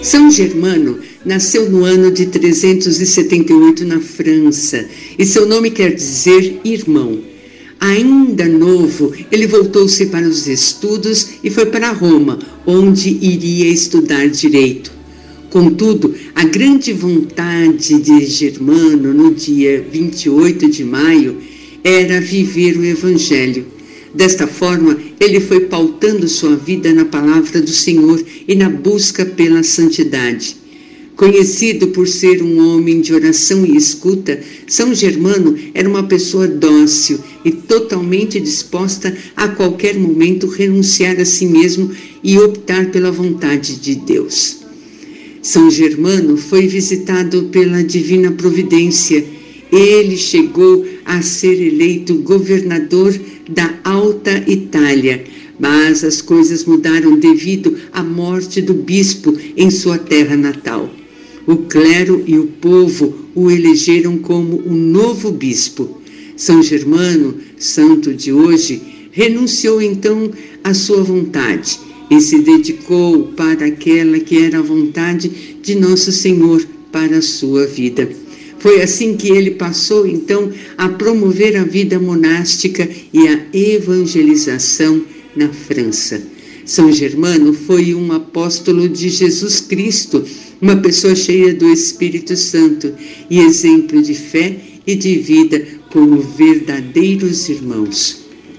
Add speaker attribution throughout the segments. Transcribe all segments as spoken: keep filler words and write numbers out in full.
Speaker 1: São Germano nasceu no ano de trezentos e setenta e oito na França e seu nome quer dizer irmão. Ainda novo, ele voltou-se para os estudos e foi para Roma, onde iria estudar direito. Contudo, a grande vontade de Germano no dia vinte e oito de maio era viver o Evangelho. Desta forma, ele foi pautando sua vida na palavra do Senhor e na busca pela santidade. Conhecido por ser um homem de oração e escuta, São Germano era uma pessoa dócil e totalmente disposta a qualquer momento renunciar a si mesmo e optar pela vontade de Deus. São Germano foi visitado pela divina providência. Ele chegou a ser eleito governador da Alta Itália, mas as coisas mudaram devido à morte do bispo em sua terra natal. O clero e o povo o elegeram como o novo bispo. São Germano, santo de hoje, renunciou então à sua vontade e se dedicou para aquela que era a vontade de Nosso Senhor para a sua vida. Foi assim que ele passou, então, a promover a vida monástica e a evangelização na França. São Germano foi um apóstolo de Jesus Cristo, uma pessoa cheia do Espírito Santo e exemplo de fé e de vida como verdadeiros irmãos.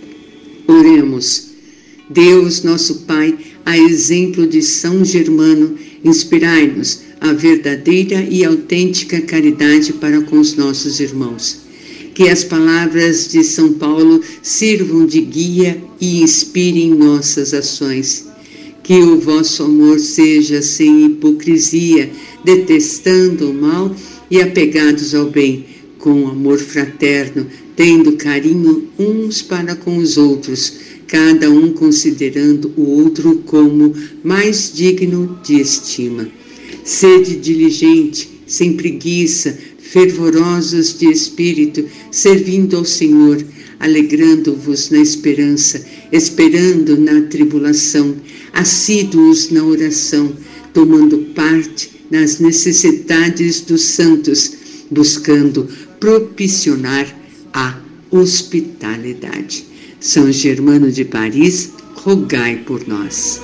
Speaker 1: Oremos. Deus, nosso Pai, a exemplo de São Germano, inspirai-nos a verdadeira e autêntica caridade para com os nossos irmãos. Que as palavras de São Paulo sirvam de guia e inspirem nossas ações. Que o vosso amor seja sem hipocrisia, detestando o mal e apegados ao bem, com amor fraterno, tendo carinho uns para com os outros, cada um considerando o outro como mais digno de estima. Sede diligente, sem preguiça, fervorosos de espírito, servindo ao Senhor, alegrando-vos na esperança, esperando na tribulação, assíduos na oração, tomando parte nas necessidades dos santos, buscando propiciar a hospitalidade. São Germano de Paris, rogai por nós.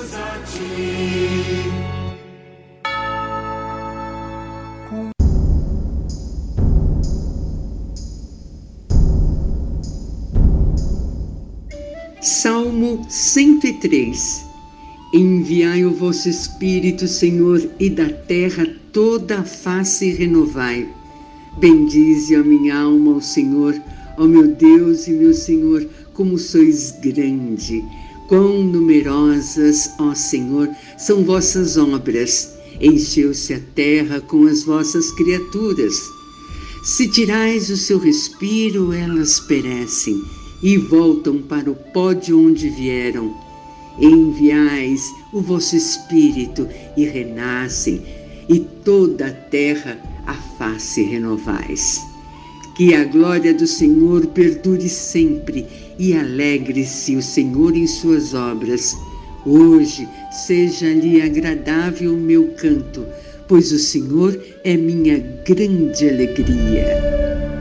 Speaker 1: Salmo cento e três. Enviai o vosso Espírito, Senhor, e da terra toda a face renovai. Bendize a minha alma ao Senhor, ó meu Deus e meu Senhor, como sois grande. Quão numerosas, ó Senhor, são vossas obras. Encheu-se a terra com as vossas criaturas. Se tirais o seu respiro, elas perecem e voltam para o pó de onde vieram. Enviais o vosso Espírito e renascem, e toda a terra a face renovais. Que a glória do Senhor perdure sempre, e alegre-se o Senhor em suas obras. Hoje seja-lhe agradável o meu canto, pois o Senhor é minha grande alegria.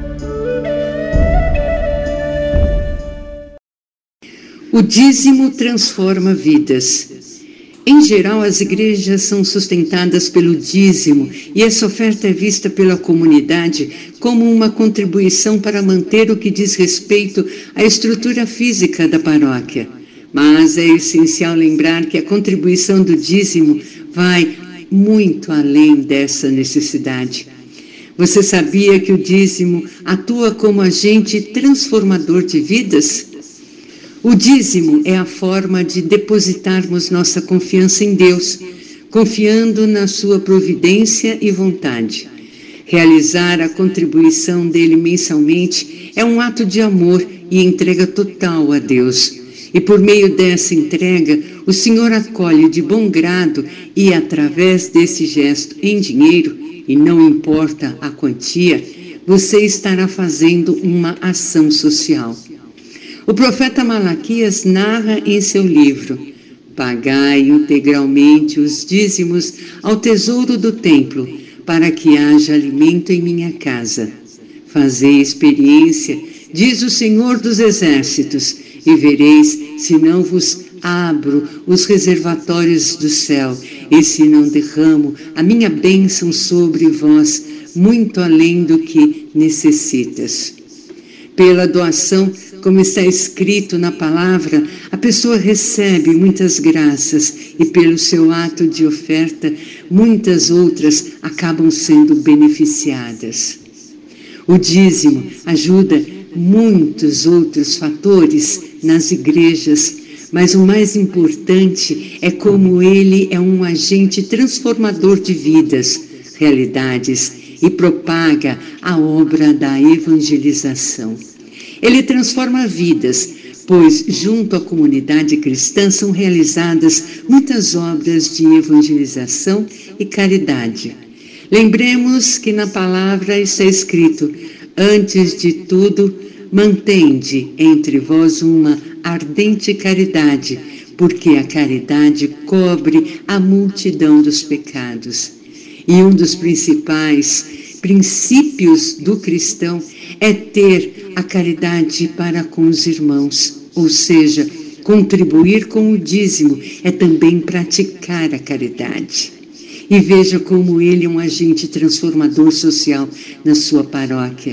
Speaker 1: O dízimo transforma vidas. Em geral, as igrejas são sustentadas pelo dízimo e essa oferta é vista pela comunidade como uma contribuição para manter o que diz respeito à estrutura física da paróquia. Mas é essencial lembrar que a contribuição do dízimo vai muito além dessa necessidade. Você sabia que o dízimo atua como agente transformador de vidas? O dízimo é a forma de depositarmos nossa confiança em Deus, confiando na sua providência e vontade. Realizar a contribuição dele mensalmente é um ato de amor e entrega total a Deus. E por meio dessa entrega, o Senhor acolhe de bom grado e, através desse gesto em dinheiro, e não importa a quantia, você estará fazendo uma ação social. O profeta Malaquias narra em seu livro: Pagai integralmente os dízimos ao tesouro do templo, para que haja alimento em minha casa. Fazei experiência, diz o Senhor dos Exércitos, e vereis se não vos abro os reservatórios do céu, e se não derramo a minha bênção sobre vós, muito além do que necessitas. Pela doação, como está escrito na palavra, a pessoa recebe muitas graças e pelo seu ato de oferta, muitas outras acabam sendo beneficiadas. O dízimo ajuda muitos outros fatores nas igrejas, mas o mais importante é como ele é um agente transformador de vidas, realidades e propaga a obra da evangelização. Ele transforma vidas, pois junto à comunidade cristã são realizadas muitas obras de evangelização e caridade. Lembremos que na palavra está escrito: antes de tudo, mantende entre vós uma ardente caridade, porque a caridade cobre a multidão dos pecados. E um dos principais princípios do cristão é ter a caridade para com os irmãos, ou seja, contribuir com o dízimo é também praticar a caridade. E veja como ele é um agente transformador social na sua paróquia.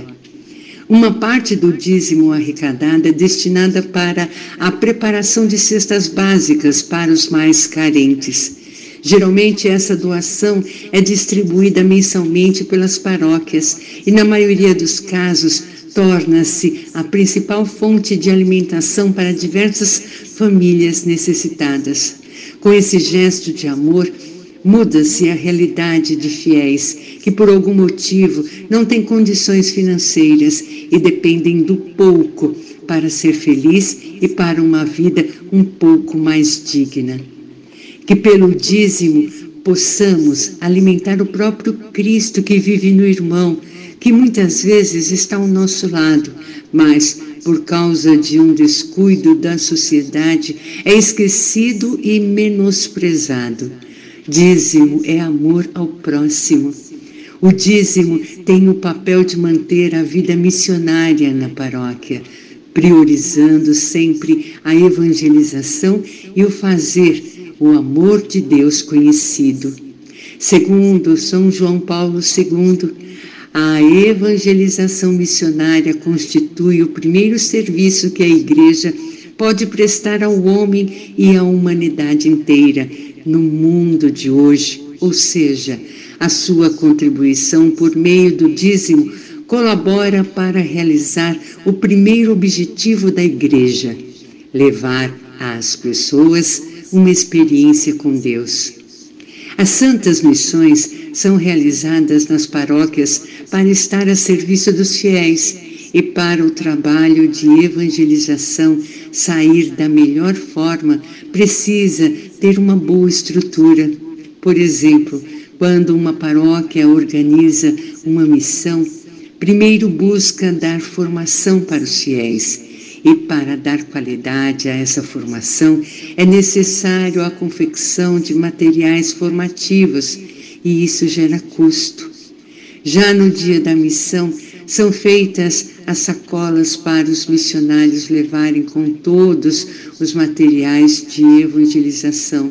Speaker 1: Uma parte do dízimo arrecadado é destinada para a preparação de cestas básicas para os mais carentes. Geralmente essa doação é distribuída mensalmente pelas paróquias e, na maioria dos casos, torna-se a principal fonte de alimentação para diversas famílias necessitadas. Com esse gesto de amor, muda-se a realidade de fiéis que, por algum motivo, não têm condições financeiras e dependem do pouco para ser feliz e para uma vida um pouco mais digna. Que pelo dízimo possamos alimentar o próprio Cristo que vive no irmão, que muitas vezes está ao nosso lado, mas por causa de um descuido da sociedade é esquecido e menosprezado. Dízimo é amor ao próximo. O dízimo tem o papel de manter a vida missionária na paróquia, priorizando sempre a evangelização e o fazer o amor de Deus conhecido. Segundo São João Paulo segundo, a evangelização missionária constitui o primeiro serviço que a Igreja pode prestar ao homem e à humanidade inteira no mundo de hoje, ou seja, a sua contribuição por meio do dízimo colabora para realizar o primeiro objetivo da Igreja, levar às pessoas uma experiência com Deus. As santas missões são realizadas nas paróquias para estar a serviço dos fiéis e para o trabalho de evangelização sair da melhor forma, precisa ter uma boa estrutura. Por exemplo, quando uma paróquia organiza uma missão, primeiro busca dar formação para os fiéis. E para dar qualidade a essa formação, é necessário a confecção de materiais formativos, e isso gera custo. Já no dia da missão, são feitas as sacolas para os missionários levarem com todos os materiais de evangelização: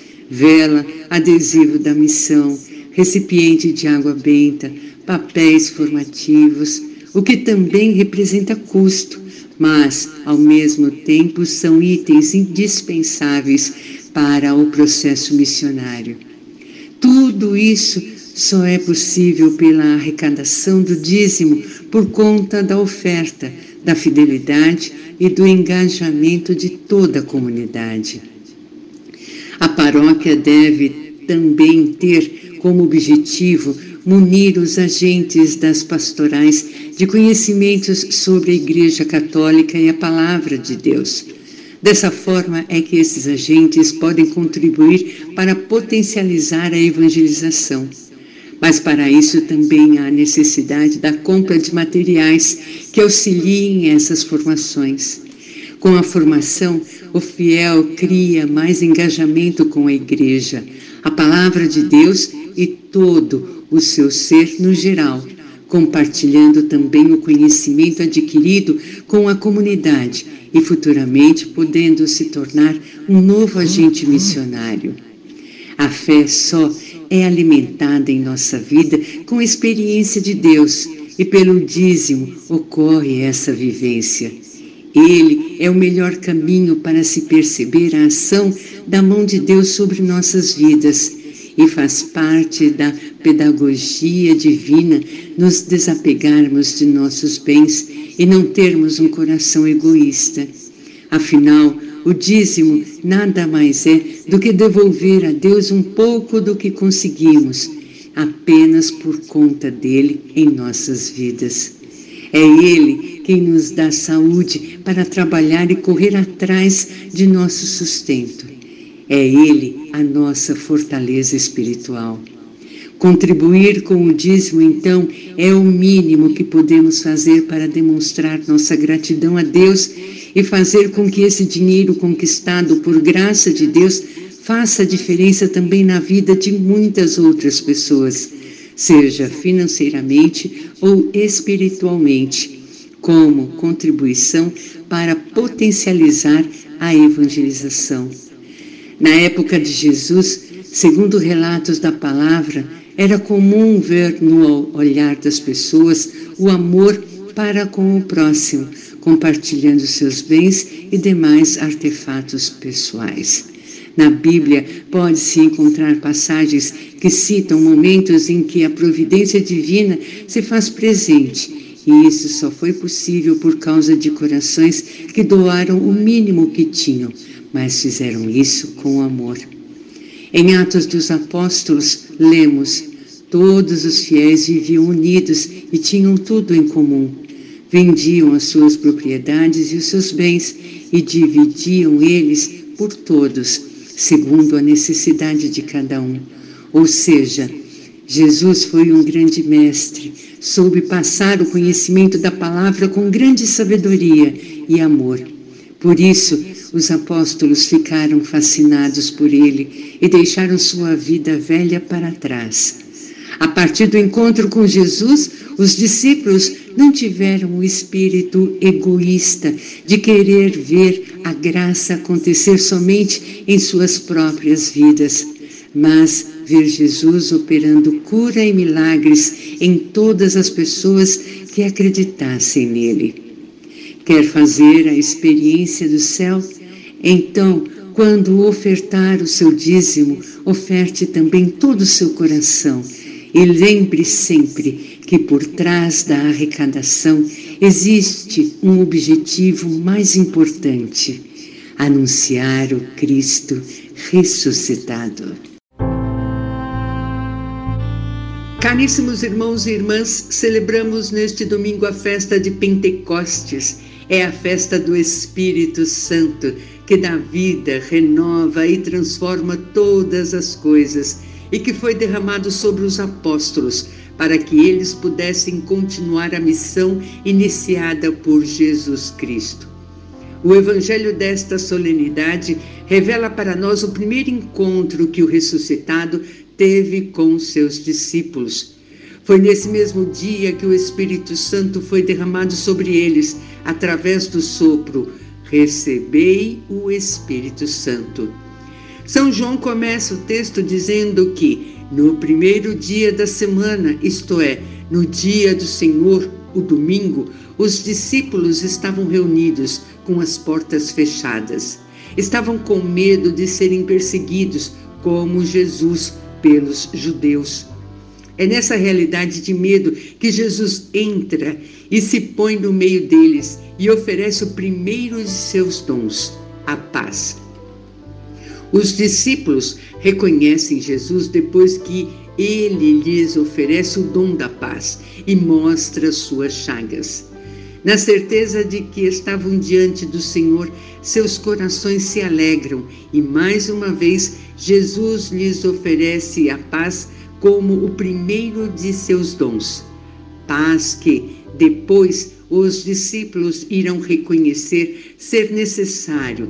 Speaker 1: vela, adesivo da missão, recipiente de água benta, papéis formativos, o que também representa custo, mas, ao mesmo tempo, são itens indispensáveis para o processo missionário. Tudo isso só é possível pela arrecadação do dízimo por conta da oferta, da fidelidade e do engajamento de toda a comunidade. A paróquia deve também ter como objetivo munir os agentes das pastorais de conhecimentos sobre a Igreja Católica e a Palavra de Deus. Dessa forma é que esses agentes podem contribuir para potencializar a evangelização. Mas para isso também há necessidade da compra de materiais que auxiliem essas formações. Com a formação, o fiel cria mais engajamento com a igreja, a palavra de Deus e todo o seu ser no geral, compartilhando também o conhecimento adquirido com a comunidade e futuramente podendo se tornar um novo agente missionário. A fé só é alimentada em nossa vida com a experiência de Deus e pelo dízimo ocorre essa vivência. Ele é o melhor caminho para se perceber a ação da mão de Deus sobre nossas vidas e faz parte da pedagogia divina nos desapegarmos de nossos bens e não termos um coração egoísta. Afinal, o dízimo nada mais é do que devolver a Deus um pouco do que conseguimos, apenas por conta dele em nossas vidas. É Ele quem nos dá saúde para trabalhar e correr atrás de nosso sustento. É Ele a nossa fortaleza espiritual. Contribuir com o dízimo, então, é o mínimo que podemos fazer para demonstrar nossa gratidão a Deus e fazer com que esse dinheiro conquistado por graça de Deus faça diferença também na vida de muitas outras pessoas, seja financeiramente ou espiritualmente, como contribuição para potencializar a evangelização. Na época de Jesus, segundo relatos da palavra, era comum ver no olhar das pessoas o amor para com o próximo, compartilhando seus bens e demais artefatos pessoais. Na Bíblia, pode-se encontrar passagens que citam momentos em que a providência divina se faz presente, e isso só foi possível por causa de corações que doaram o mínimo que tinham, mas fizeram isso com amor. Em Atos dos Apóstolos, lemos: todos os fiéis viviam unidos e tinham tudo em comum. Vendiam as suas propriedades e os seus bens e dividiam eles por todos, segundo a necessidade de cada um. Ou seja, Jesus foi um grande mestre, soube passar o conhecimento da palavra com grande sabedoria e amor. Por isso, os apóstolos ficaram fascinados por ele e deixaram sua vida velha para trás. A partir do encontro com Jesus, os discípulos não tiveram o espírito egoísta de querer ver a graça acontecer somente em suas próprias vidas, mas ver Jesus operando cura e milagres em todas as pessoas que acreditassem nele. Quer fazer a experiência do céu? Então, quando ofertar o seu dízimo, oferte também todo o seu coração. E lembre sempre que por trás da arrecadação existe um objetivo mais importante: anunciar o Cristo ressuscitado. Caríssimos irmãos e irmãs, celebramos neste domingo a festa de Pentecostes. É a festa do Espírito Santo, que dá vida, renova e transforma todas as coisas, e que foi derramado sobre os apóstolos, para que eles pudessem continuar a missão iniciada por Jesus Cristo. O evangelho desta solenidade revela para nós o primeiro encontro que o ressuscitado teve com seus discípulos. Foi nesse mesmo dia que o Espírito Santo foi derramado sobre eles, através do sopro: recebei o Espírito Santo. São João começa o texto dizendo que, no primeiro dia da semana, isto é, no dia do Senhor, o domingo, os discípulos estavam reunidos com as portas fechadas. Estavam com medo de serem perseguidos, como Jesus, pelos judeus. É nessa realidade de medo que Jesus entra e se põe no meio deles e oferece o primeiro de seus dons, a paz. Os discípulos reconhecem Jesus depois que ele lhes oferece o dom da paz e mostra suas chagas. Na certeza de que estavam diante do Senhor, seus corações se alegram e, mais uma vez, Jesus lhes oferece a paz como o primeiro de seus dons. Paz que, depois, os discípulos irão reconhecer ser necessário,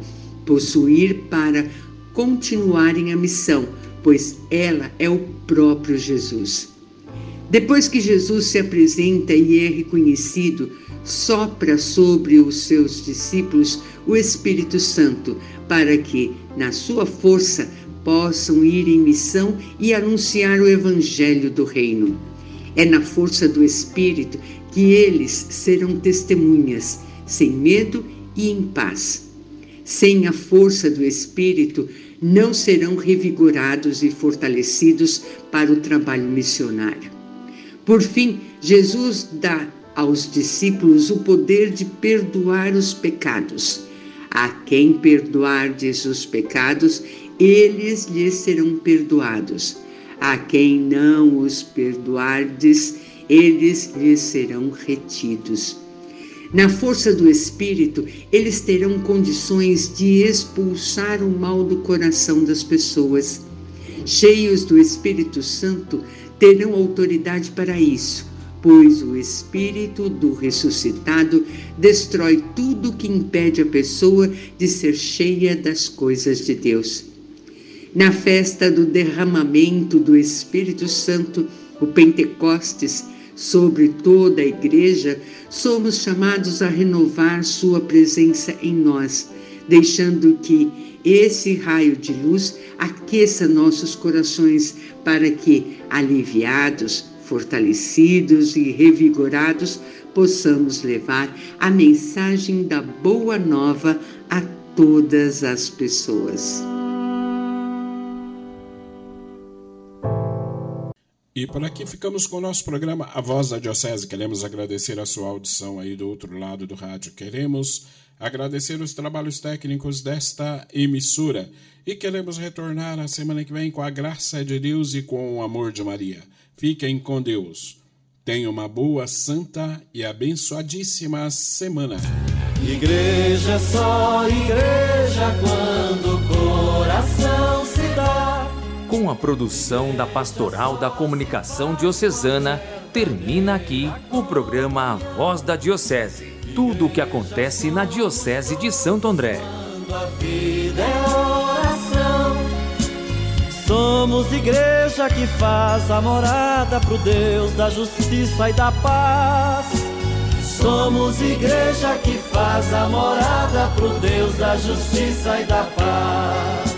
Speaker 1: possuir para continuarem a missão, pois ela é o próprio Jesus. Depois que Jesus se apresenta e é reconhecido, sopra sobre os seus discípulos o Espírito Santo, para que, na sua força, possam ir em missão e anunciar o Evangelho do Reino. É na força do Espírito que eles serão testemunhas, sem medo e em paz. Sem a força do Espírito, não serão revigorados e fortalecidos para o trabalho missionário. Por fim, Jesus dá aos discípulos o poder de perdoar os pecados. A quem perdoardes os pecados, eles lhes serão perdoados. A quem não os perdoardes, eles lhes serão retidos. Na força do Espírito, eles terão condições de expulsar o mal do coração das pessoas. Cheios do Espírito Santo, terão autoridade para isso, pois o Espírito do ressuscitado destrói tudo que impede a pessoa de ser cheia das coisas de Deus. Na festa do derramamento do Espírito Santo, o Pentecostes, sobre toda a igreja, somos chamados a renovar sua presença em nós, deixando que esse raio de luz aqueça nossos corações para que, aliviados, fortalecidos e revigorados, possamos levar a mensagem da Boa Nova a todas as pessoas.
Speaker 2: E por aqui ficamos com o nosso programa A Voz da Diocese. Queremos agradecer a sua audição aí do outro lado do rádio. Queremos agradecer os trabalhos técnicos desta emissora. E queremos retornar na semana que vem com a graça de Deus e com o amor de Maria. Fiquem com Deus. Tenham uma boa, santa e abençoadíssima semana.
Speaker 3: Igreja é só igreja quando o coração se dá.
Speaker 4: Com a produção da Pastoral da Comunicação Diocesana, termina aqui o programa A Voz da Diocese. Tudo o que acontece na Diocese de Santo André.
Speaker 3: Quando a vida é oração, somos igreja que faz a morada pro Deus da justiça e da paz. Somos igreja que faz a morada pro Deus da justiça e da paz.